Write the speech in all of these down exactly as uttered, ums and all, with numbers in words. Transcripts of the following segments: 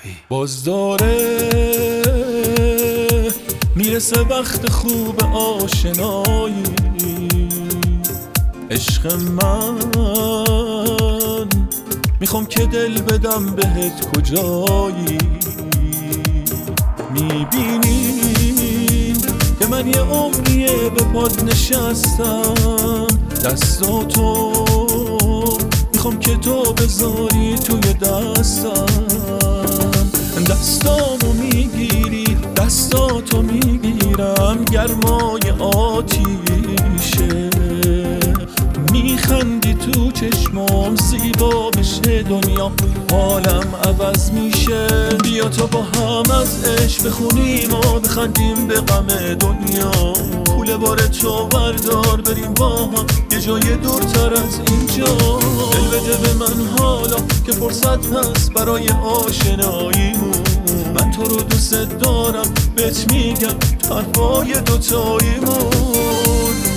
باز داره میرسه وقت خوب آشنایی، عشق من میخوام که دل بدم بهت کجایی. میبینی که من یه عمریه به پات نشستم، دستاتو میخوام که تو بذاری توی دستم، دستامو میگیری دستاتو میگیرم، گرمای آتیشه، میخندی تو چشمام، زیبا بشه دنیا، حالم عوض میشه. بیا تا با هم از عشق بخونیم و بخندیم به غم دنیا، کوله بار تو بردار بریم با هم یه جای دورتر از اینجا. دل بده به من حالا که فرصت هست برای آشناییمون، من تو رو دوست دارم بهت میگم حرفای دوتاییمون.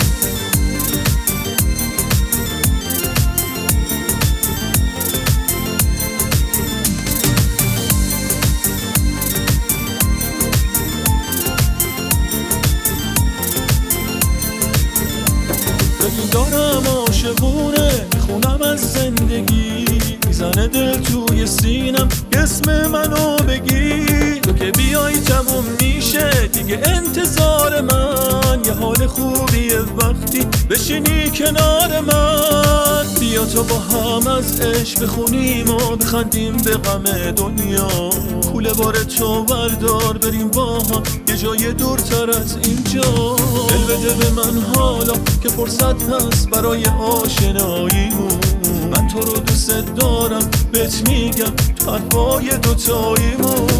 دارم عاشقونه میخونم از زندگی، میزنه دل توی سینم اسم منو بگی، تو که بیای تموم میشه دیگه انتظار من، یه حال خوبیه وقتی بشینی کنار من. بیا تا با هم از عشق بخونیم و بخندیم به غم دنیا، کوله بار تو بردار بریم با هم یه جای دورتر از اینجا. دل بده به من حالا که فرصت هست برای آشناییمون، من تو رو دوست دارم بهت میگم حرفای دوتاییمون.